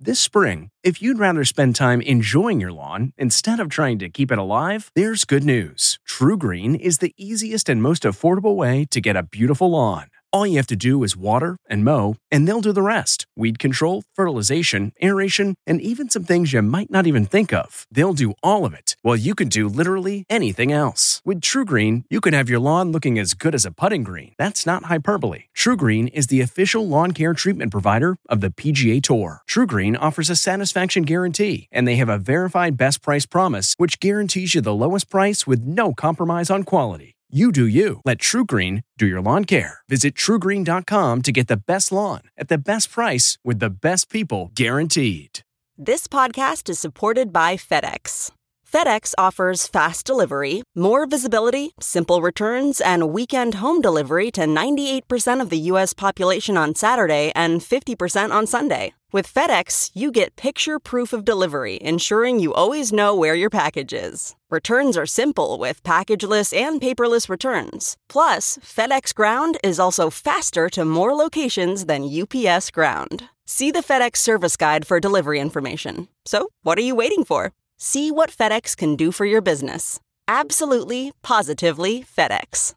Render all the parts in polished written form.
This spring, if you'd rather spend time enjoying your lawn instead of trying to keep it alive, there's good news. TruGreen is the easiest and most affordable way to get a beautiful lawn. All you have to do is water and mow, and they'll do the rest. Weed control, fertilization, aeration, and even some things you might not even think of. They'll do all of it, while you can do literally anything else. With TruGreen, you can have your lawn looking as good as a putting green. That's not hyperbole. TruGreen is the official lawn care treatment provider of the PGA Tour. TruGreen offers a satisfaction guarantee, and they have a verified best price promise, which guarantees you the lowest price with no compromise on quality. You do you. Let TruGreen do your lawn care. Visit TruGreen.com to get the best lawn at the best price with the best people guaranteed. This podcast is supported by FedEx. FedEx offers fast delivery, more visibility, simple returns, and weekend home delivery to 98% of the U.S. population on Saturday and 50% on Sunday. With FedEx, you get picture proof of delivery, ensuring you always know where your package is. Returns are simple with packageless and paperless returns. Plus, FedEx Ground is also faster to more locations than UPS Ground. See the FedEx service guide for delivery information. So, what are you waiting for? See what FedEx can do for your business. Absolutely, positively FedEx.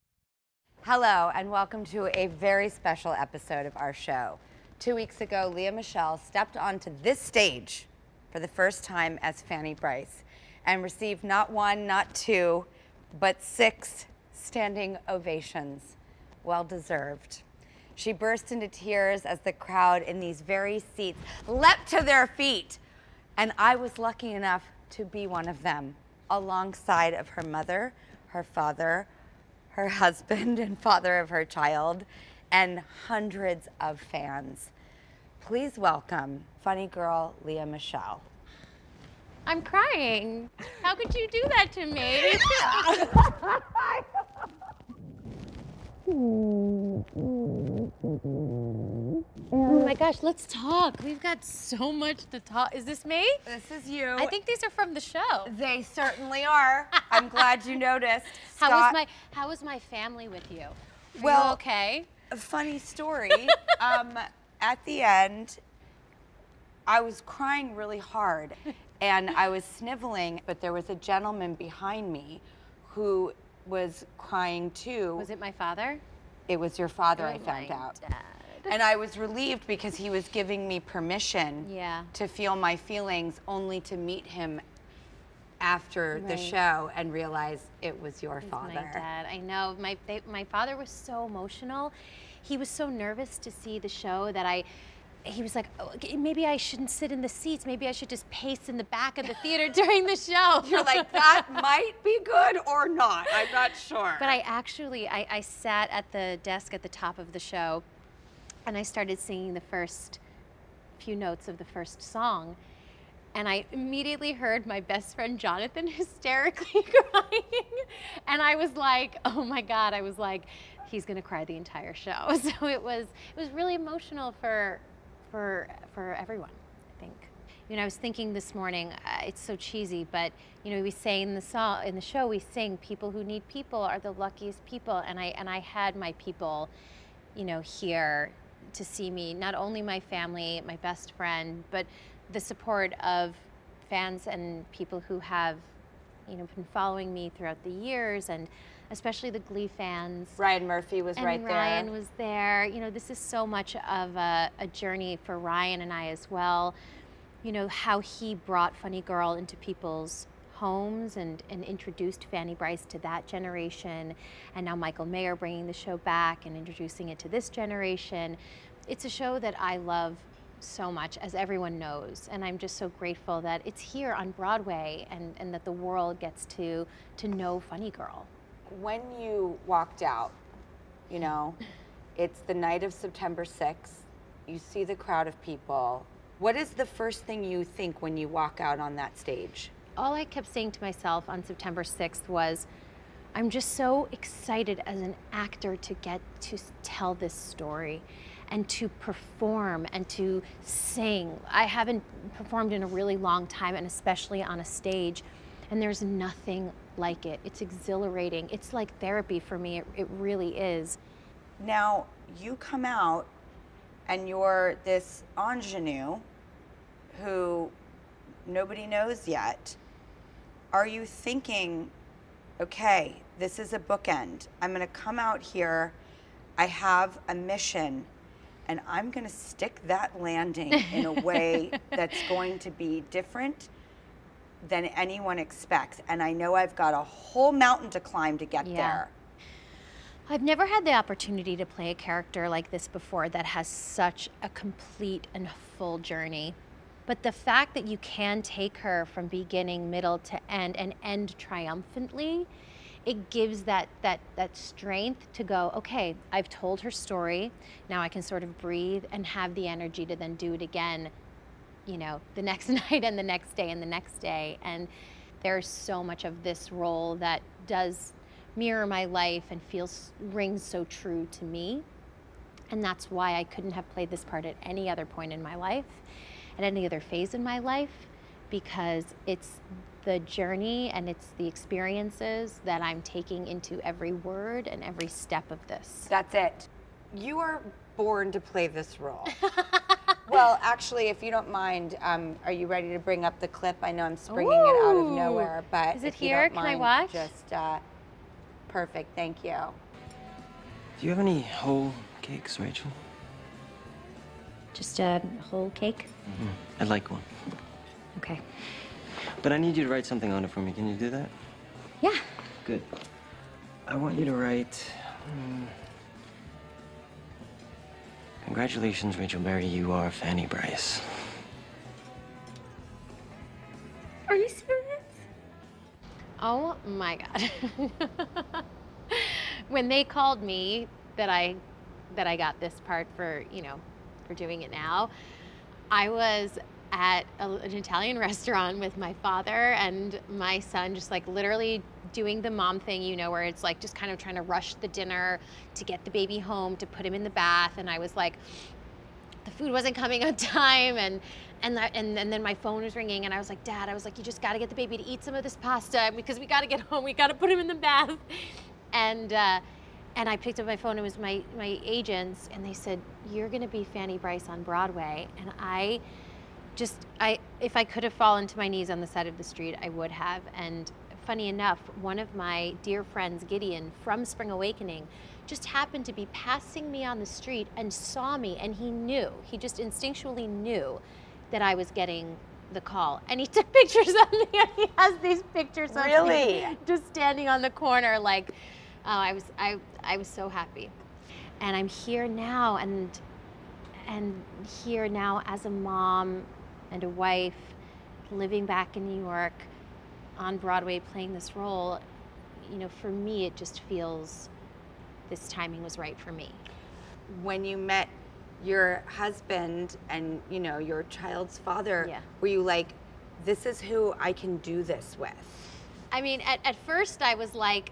Hello, and welcome to a very special episode of our show. 2 weeks ago, Lea Michele stepped onto this stage for the first time as Fanny Brice and received not one, not two, but 6 standing ovations. Well deserved. She burst into tears as the crowd in these very seats leapt to their feet. And I was lucky enough to be one of them, alongside of her mother, her father, her husband and father of her child, and hundreds of fans. Please welcome funny girl Lea Michele. I'm crying. How could you do that to me? Oh my gosh, let's talk. We've got so much to talk. Is this me? This is you. I think these are from the show. They certainly are. I'm glad you noticed. How was my family with you? Are you okay? A funny story. At the end, I was crying really hard and I was sniveling, but there was a gentleman behind me who was crying too. Was it my father? It was your father, Oh, I found my out. Dad. And I was relieved because he was giving me permission Yeah. to feel my feelings, only to meet him after the Right. show and realize it was your It's father. my dad. I know. My father was so emotional. He was so nervous to see the show that he was like, oh, maybe I shouldn't sit in the seats. Maybe I should just pace in the back of the theater during the show. You're like, that might be good or not. I'm not sure. But I sat at the desk at the top of the show and I started singing the first few notes of the first song. And I immediately heard my best friend Jonathan hysterically crying. And I was like, oh my God, he's gonna cry the entire show. So it was really emotional for everyone, I think. You know, I was thinking this morning, it's so cheesy, but you know, we say in the show, we sing, people who need people are the luckiest people. And I had my people, you know, here to see me, not only my family, my best friend, but the support of fans and people who have, you know, been following me throughout the years, and especially the Glee fans. Ryan Murphy was right there. Ryan was there. You know, this is so much of a journey for Ryan and I as well. You know, how he brought Funny Girl into people's homes and introduced Fanny Brice to that generation, and now Michael Mayer bringing the show back and introducing it to this generation. It's a show that I love so much, as everyone knows, and I'm just so grateful that it's here on Broadway and that the world gets to know Funny Girl. When you walked out, you know, it's the night of September 6th, you see the crowd of people. What is the first thing you think when you walk out on that stage? All I kept saying to myself on September 6th was, I'm just so excited as an actor to get to tell this story and to perform and to sing. I haven't performed in a really long time, and especially on a stage, and there's nothing like it. It's exhilarating. It's like therapy for me. It really is. Now, you come out and you're this ingenue who nobody knows yet, are you thinking, okay, this is a bookend. I'm going to come out here. I have a mission, and I'm going to stick that landing in a way that's going to be different than anyone expects. And I know I've got a whole mountain to climb to get there. I've never had the opportunity to play a character like this before that has such a complete and full journey. But the fact that you can take her from beginning, middle to end and end triumphantly, it gives that strength to go, okay, I've told her story. Now I can sort of breathe and have the energy to then do it again, you know, the next night and the next day and the next day. And there's so much of this role that does mirror my life and rings so true to me. And that's why I couldn't have played this part at any other point in my life, at any other phase in my life, because it's the journey and it's the experiences that I'm taking into every word and every step of this. That's it. You are born to play this role. Well, actually, if you don't mind, are you ready to bring up the clip? I know I'm springing it out of nowhere, but is it if you here? don't Can I mind, watch? Just perfect. Thank you. Do you have any whole cakes, Rachel? Just a whole cake? Mm-hmm. I'd like one. Okay. But I need you to write something on it for me. Can you do that? Yeah. Good. I want you to write... Congratulations, Rachel Berry. You are Fanny Bryce. Are you serious? Oh my God. When they called me that I got this part for, you know, for doing it now, I was at an Italian restaurant with my father and my son, just like literally doing the mom thing, you know, where it's like just kind of trying to rush the dinner to get the baby home, to put him in the bath. And I was like, the food wasn't coming on time, and then my phone was ringing, and I was like, Dad, I was like, you just got to get the baby to eat some of this pasta because we got to get home, we got to put him in the bath. And I picked up my phone. It was my agents, and they said, you're going to be Fanny Bryce on Broadway. And if I could have fallen to my knees on the side of the street, I would have. And funny enough, one of my dear friends, Gideon, from Spring Awakening, just happened to be passing me on the street and saw me, and he just instinctually knew that I was getting the call. And he took pictures of me, and he has these pictures of me just standing on the corner like, oh, I was so happy. And I'm here now, and here now as a mom and a wife, living back in New York, on Broadway, playing this role. You know, for me, it just feels this timing was right for me. When you met your husband and, you know, your child's father, were you like, this is who I can do this with? I mean, at first I was like,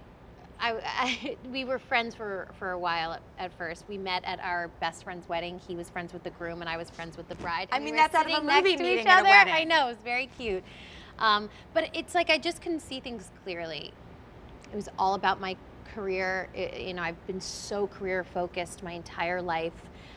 we were friends for a while at first. We met at our best friend's wedding. He was friends with the groom and I was friends with the bride. I mean, that's out of a movie meeting at a wedding. I know, it was very cute. But it's like I just couldn't see things clearly. It was all about my career. You know, I've been so career focused my entire life.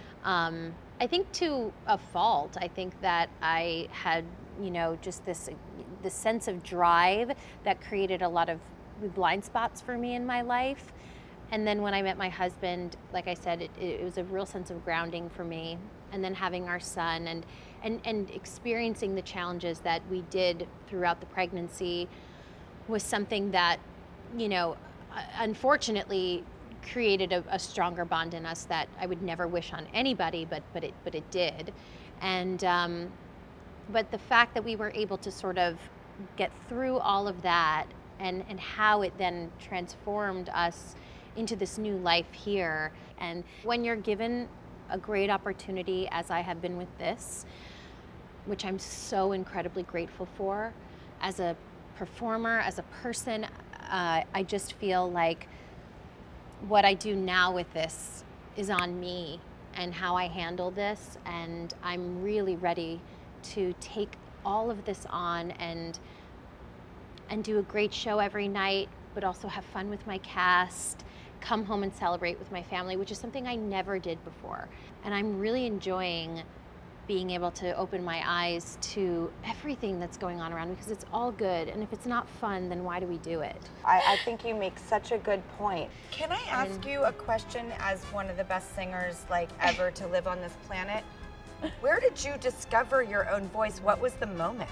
I think to a fault. I think that I had, you know, just this sense of drive that created a lot of blind spots for me in my life. And then when I met my husband, like I said, it was a real sense of grounding for me. And then having our son and experiencing the challenges that we did throughout the pregnancy was something that, you know, unfortunately created a stronger bond in us that I would never wish on anybody, but it did. And but the fact that we were able to sort of get through all of that and how it then transformed us into this new life here. And when you're given a great opportunity, as I have been with this, which I'm so incredibly grateful for, as a performer, as a person, I just feel like what I do now with this is on me and how I handle this, and I'm really ready to take all of this on and do a great show every night, but also have fun with my cast, come home and celebrate with my family, which is something I never did before. And I'm really enjoying being able to open my eyes to everything that's going on around me, because it's all good. And if it's not fun, then why do we do it? I think you make such a good point. Can I ask you a question as one of the best singers like ever to live on this planet? Where did you discover your own voice? What was the moment?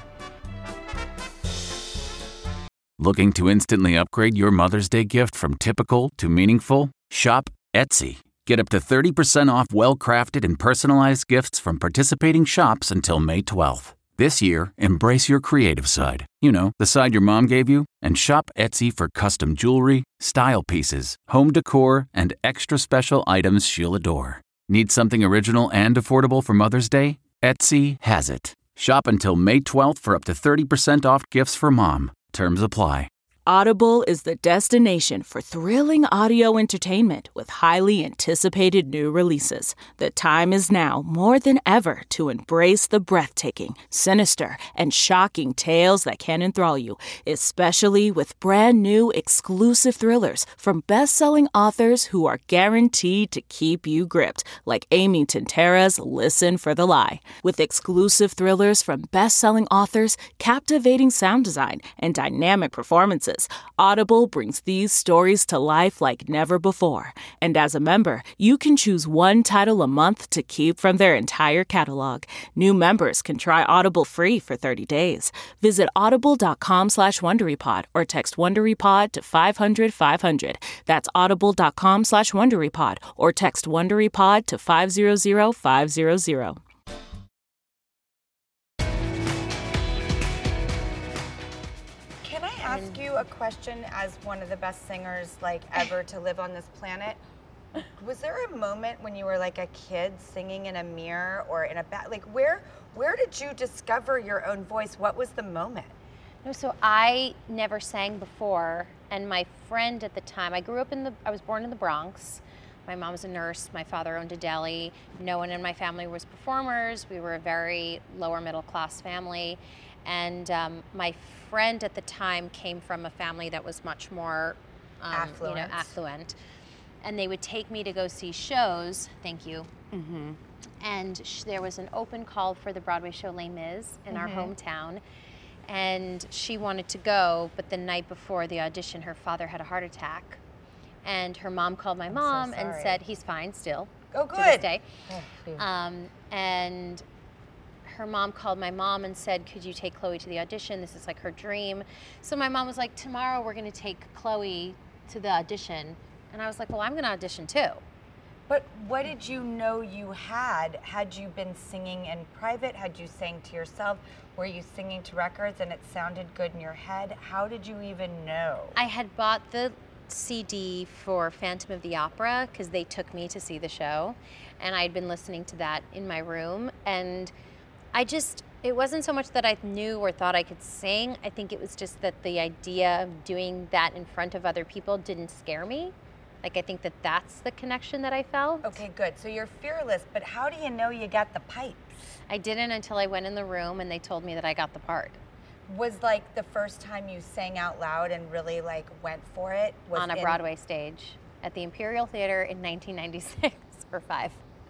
Looking to instantly upgrade your Mother's Day gift from typical to meaningful? Shop Etsy. Get up to 30% off well-crafted and personalized gifts from participating shops until May 12th. This year, embrace your creative side. You know, the side your mom gave you. And shop Etsy for custom jewelry, style pieces, home decor, and extra special items she'll adore. Need something original and affordable for Mother's Day? Etsy has it. Shop until May 12th for up to 30% off gifts for mom. Terms apply. Audible is the destination for thrilling audio entertainment with highly anticipated new releases. The time is now more than ever to embrace the breathtaking, sinister, and shocking tales that can enthrall you, especially with brand new exclusive thrillers from best-selling authors who are guaranteed to keep you gripped, like Amy Tintera's Listen for the Lie. With exclusive thrillers from best-selling authors, captivating sound design, and dynamic performances, Audible brings these stories to life like never before. And as a member, you can choose one title a month to keep from their entire catalog. New members can try Audible free for 30 days. Visit audible.com/WonderyPod or text WonderyPod to 500-500. That's audible.com/WonderyPod or text WonderyPod to 500-500. Ask you a question as one of the best singers like ever to live on this planet. Was there a moment when you were like a kid singing in a mirror or in a like where did you discover your own voice? What was the moment? No, so I never sang before, and my friend at the time, I was born in the Bronx. My mom was a nurse, my father owned a deli. No one in my family was performers. We were a very lower middle class family. And my friend at the time came from a family that was much more affluent. And they would take me to go see shows. Thank you. Mm-hmm. And there was an open call for the Broadway show Les Mis in our hometown. And she wanted to go, but the night before the audition, her father had a heart attack. And her mom called my mom and said, he's fine still. Oh, good. To this day. And her mom called my mom and said, could you take Chloe to the audition? This is like her dream. So my mom was like, tomorrow we're going to take Chloe to the audition. And I was like, well, I'm going to audition too. But what did you know you had? Had you been singing in private? Had you sang to yourself? Were you singing to records and it sounded good in your head? How did you even know? I had bought the CD for Phantom of the Opera because they took me to see the show. And I'd been listening to that in my room. And it wasn't so much that I knew or thought I could sing. I think it was just that the idea of doing that in front of other people didn't scare me. Like, I think that that's the connection that I felt. Okay, good. So you're fearless, but how do you know you got the pipes? I didn't until I went in the room and they told me that I got the part. Was like the first time you sang out loud and really like went for it? Was on a Broadway stage at the Imperial Theater in 1996 or 5.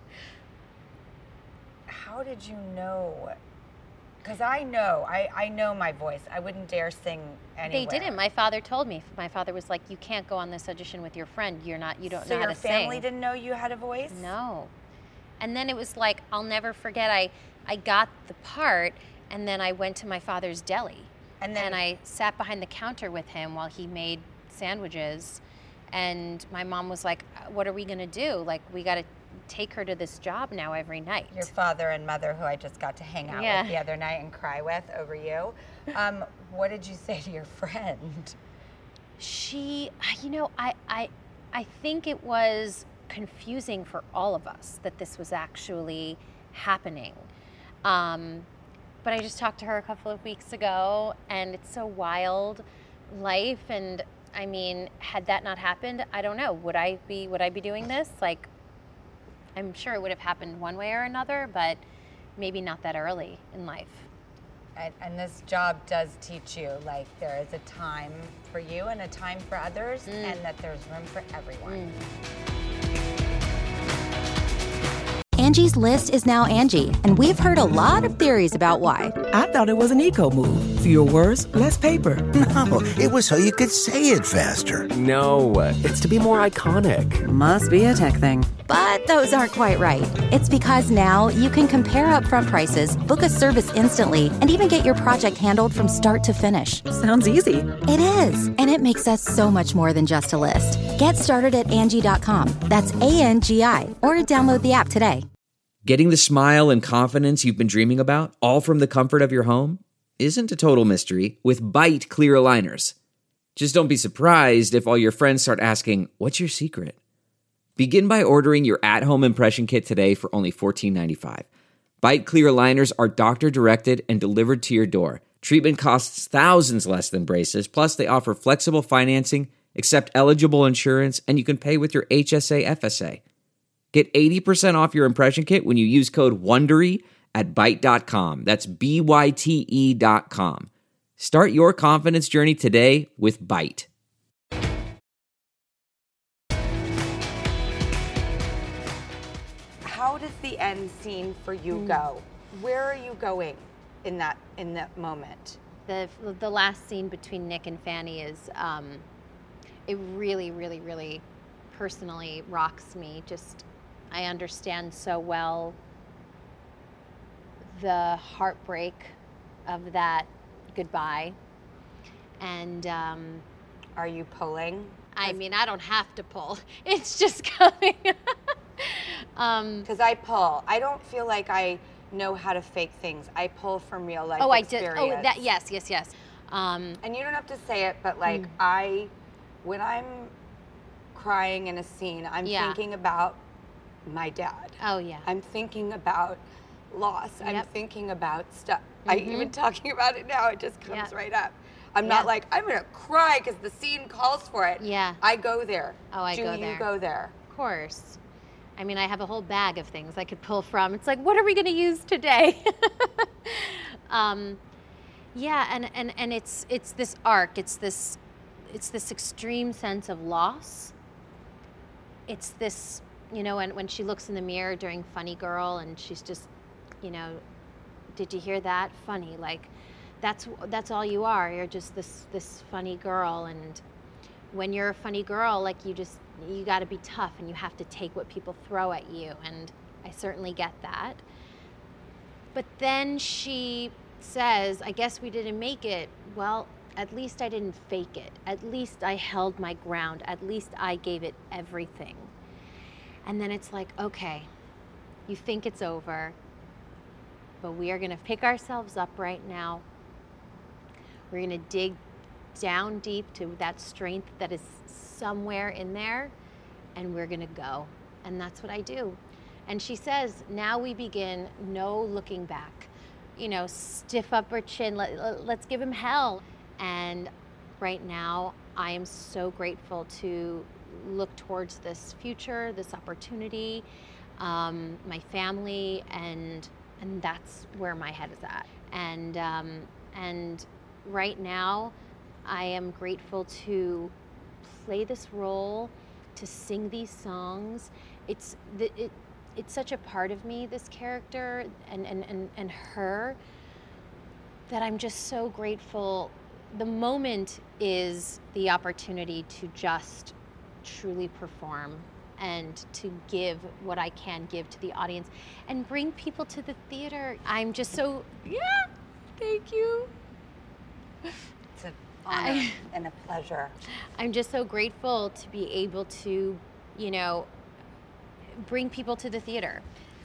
How did you know? Because I know my voice. I wouldn't dare sing anywhere. They didn't. My father told me. My father was like, you can't go on this audition with your friend. You don't know how to sing. So your family didn't know you had a voice? No. And then it was like, I'll never forget, I got the part, and then I went to my father's deli. And I sat behind the counter with him while he made sandwiches. And my mom was like, what are we going to do? Like, we got to take her to this job now every night. Your father and mother, who I just got to hang out with the other night and cry with over you. What did you say to your friend? She, I think it was confusing for all of us that this was actually happening. But I just talked to her a couple of weeks ago, and it's so wild life. And I mean, had that not happened, I don't know. Would I be doing this? Like, I'm sure it would have happened one way or another, but maybe not that early in life. And this job does teach you, like, there is a time for you and a time for others, and that there's room for everyone. Angie's List is now Angie, and we've heard a lot of theories about why. I thought it was an eco move. Fewer words, less paper. No, it was so you could say it faster. No, it's to be more iconic. Must be a tech thing. But those aren't quite right. It's because now you can compare upfront prices, book a service instantly, and even get your project handled from start to finish. Sounds easy. It is, and it makes us so much more than just a list. Get started at Angie.com. That's ANGI, or download the app today. Getting the smile and confidence you've been dreaming about, all from the comfort of your home, isn't a total mystery with Byte clear aligners. Just don't be surprised if all your friends start asking, "What's your secret?" Begin by ordering your at-home impression kit today for only $14.95. Byte clear aligners are doctor-directed and delivered to your door. Treatment costs thousands less than braces, plus they offer flexible financing, accept eligible insurance, and you can pay with your HSA FSA. Get 80% off your impression kit when you use code WONDERY at Byte.com. That's BYTE.com. Start your confidence journey today with Byte. How does the end scene for you go? Where are you going in that moment? The last scene between Nick and Fanny is it really, really, really personally rocks me. Just I understand so well the heartbreak of that goodbye. And are you pulling? I mean, I don't have to pull. It's just coming. Because I pull. I don't feel like I know how to fake things. I pull from real life experience. Oh, that, yes. And you don't have to say it, but like when I'm crying in a scene, I'm thinking about my dad. Oh, yeah. I'm thinking about loss. Yep. I'm thinking about stuff. I even talking about it now, it just comes right up. I'm not like, I'm going to cry because the scene calls for it. Yeah. I go there. Oh, I go there. Do you go there? Of course. I mean, I have a whole bag of things I could pull from. It's like, what are we going to use today? Yeah, and it's this arc. It's this extreme sense of loss. It's this, when she looks in the mirror during Funny Girl and she's just, did you hear that? Funny, like that's all you are. You're just this funny girl, and when you're a funny girl, like you got to be tough and you have to take what people throw at you, and I certainly get that. But then she says, I guess we didn't make it. Well, at least I didn't fake it. At least I held my ground. At least I gave it everything. And then it's like, okay, you think it's over, but we are going to pick ourselves up right now. We're going to dig down deep to that strength that is somewhere in there, and we're going to go. And that's what I do. And she says, now we begin, no looking back. Stiff upper chin, let's give him hell. And right now, I am so grateful to look towards this future, this opportunity, my family, and that's where my head is at. And right now, I am grateful to play this role, to sing these songs. It's such a part of me, this character and her, that I'm just so grateful. The moment is the opportunity to just truly perform and to give what I can give to the audience and bring people to the theater. I'm just so, thank you. It's an honor and a pleasure. I'm just so grateful to be able to, bring people to the theater.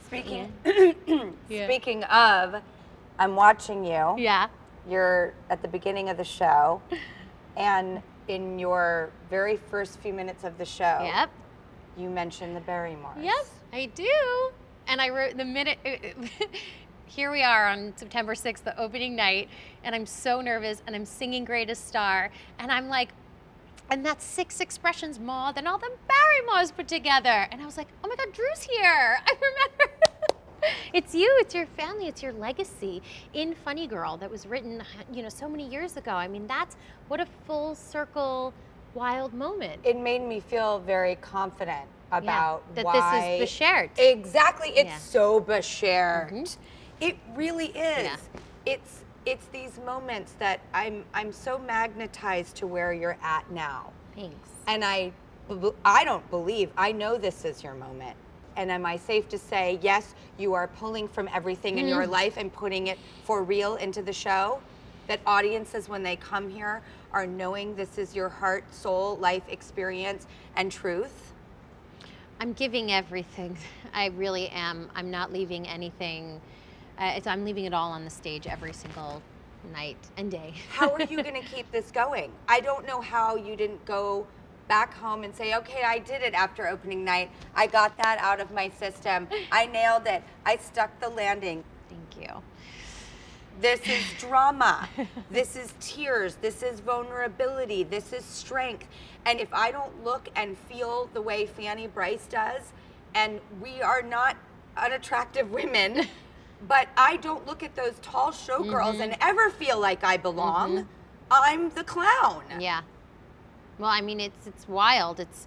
Speaking of, I'm watching you. Yeah. You're at the beginning of the show, and in your very first few minutes of the show, you mentioned the Barrymores. Yep, I do. And I wrote the minute, here we are on September 6th, the opening night, and I'm so nervous, and I'm singing Greatest Star, and I'm like, and that's 6 expressions more than all the Barrymores put together. And I was like, oh my God, Drew's here. I remember. It's you, it's your family, it's your legacy in Funny Girl that was written, so many years ago. I mean, what a full circle, wild moment. It made me feel very confident about that why this is beshared. Exactly, it's so beshared. It really is. It's these moments that I'm so magnetized to where you're at now. Thanks. And I don't believe, I know this is your moment. And am I safe to say, yes, you are pulling from everything in your life and putting it for real into the show? That audiences, when they come here, are knowing this is your heart, soul, life experience, and truth? I'm giving everything. I really am. I'm not leaving anything. I'm leaving it all on the stage every single night and day. How are you going to keep this going? I don't know how you didn't go back home and say, okay, I did it after opening night. I got that out of my system. I nailed it. I stuck the landing. Thank you. This is drama. This is tears. This is vulnerability. This is strength. And if I don't look and feel the way Fanny Brice does, and we are not unattractive women, but I don't look at those tall showgirls and ever feel like I belong, I'm the clown. Yeah. Well, I mean, it's wild. It's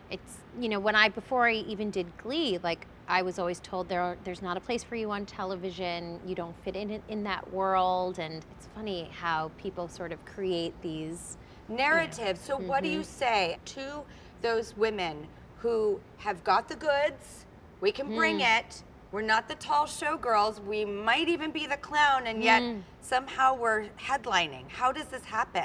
before I even did Glee, like, I was always told there's not a place for you on television. You don't fit in that world. And it's funny how people sort of create these narratives. So what do you say to those women who have got the goods? We can bring it. We're not the tall showgirls. We might even be the clown, and yet somehow we're headlining. How does this happen?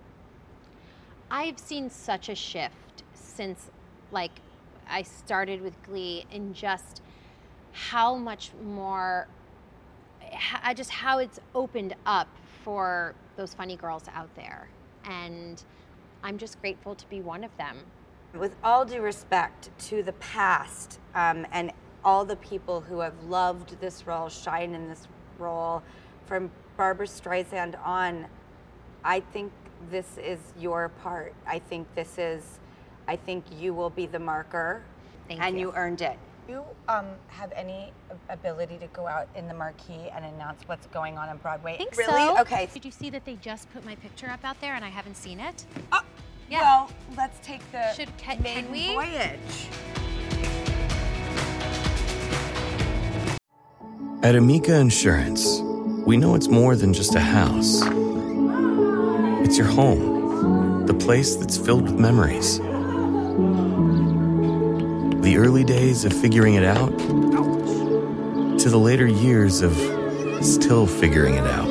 I've seen such a shift since, like, I started with Glee, in just how much more, just how it's opened up for those funny girls out there. And I'm just grateful to be one of them. With all due respect to the past and all the people who have loved this role, shine in this role, from Barbra Streisand on, I think this is your part. I think you will be the marker. Thank you. You earned it. Do you have any ability to go out in the marquee and announce what's going on Broadway? I think really? so. Okay. Did you see that they just put my picture up out there and I haven't seen it? Yeah. Well, let's take the can we? voyage. At Amica Insurance, we know it's more than just a house. It's your home, the place that's filled with memories. The early days of figuring it out, to the later years of still figuring it out.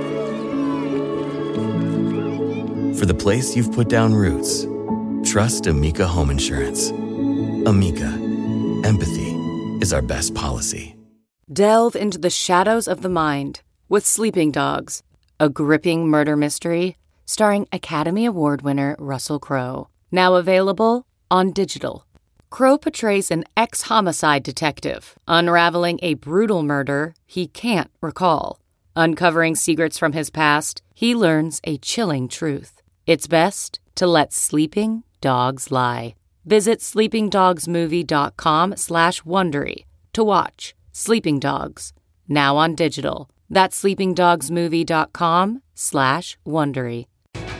For the place you've put down roots, trust Amica Home Insurance. Amica, empathy is our best policy. Delve into the shadows of the mind with Sleeping Dogs, a gripping murder mystery starring Academy Award winner Russell Crowe. Now available on digital. Crowe portrays an ex-homicide detective unraveling a brutal murder he can't recall. Uncovering secrets from his past, he learns a chilling truth. It's best to let sleeping dogs lie. Visit sleepingdogsmovie.com/Wondery to watch Sleeping Dogs, now on digital. That's sleepingdogsmovie.com/Wondery.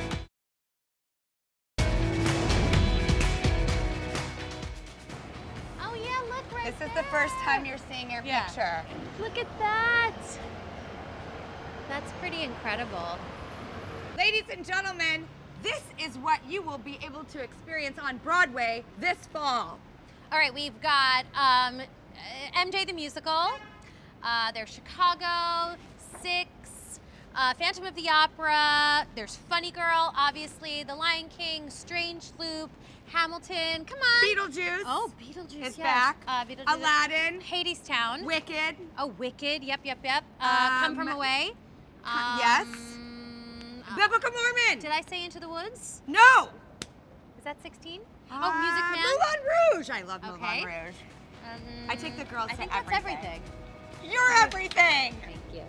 This is the first time you're seeing your picture. Look at that. That's pretty incredible. Ladies and gentlemen, this is what you will be able to experience on Broadway this fall. All right, we've got MJ the Musical, there's Chicago, Six, Phantom of the Opera, there's Funny Girl, obviously, The Lion King, Strange Loop, Hamilton, come on. Beetlejuice. Oh, Beetlejuice, is yes. back. Beetlejuice. Aladdin. Hadestown. Wicked. Oh, Wicked, yep. Come From Away. Yes. The Book of Mormon. Did I say Into the Woods? No. Is that 16? Oh, Music Man. Moulin Rouge. I love Moulin Rouge. I take the girls I think to that's everything. You're everything. Thank you.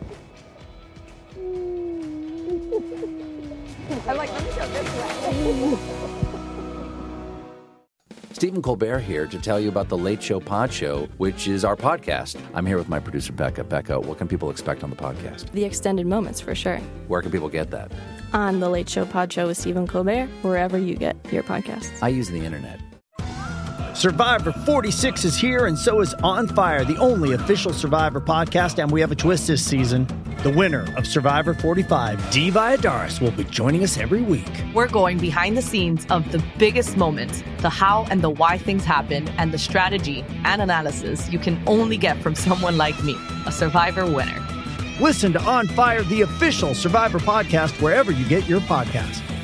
I'm like, let me go this way. Stephen Colbert here to tell you about the Late Show Pod Show, which is our podcast. I'm here with my producer, Becca. Becca, what can people expect on the podcast? The extended moments, for sure. Where can people get that? On the Late Show Pod Show with Stephen Colbert, wherever you get your podcasts. I use the internet. Survivor 46 is here, and so is On Fire, the only official Survivor podcast, and we have a twist this season. The winner of Survivor 45, Dee Valladares, will be joining us every week. We're going behind the scenes of the biggest moments, the how and the why things happen, and the strategy and analysis you can only get from someone like me, a Survivor winner. Listen to On Fire, the official Survivor podcast, wherever you get your podcasts.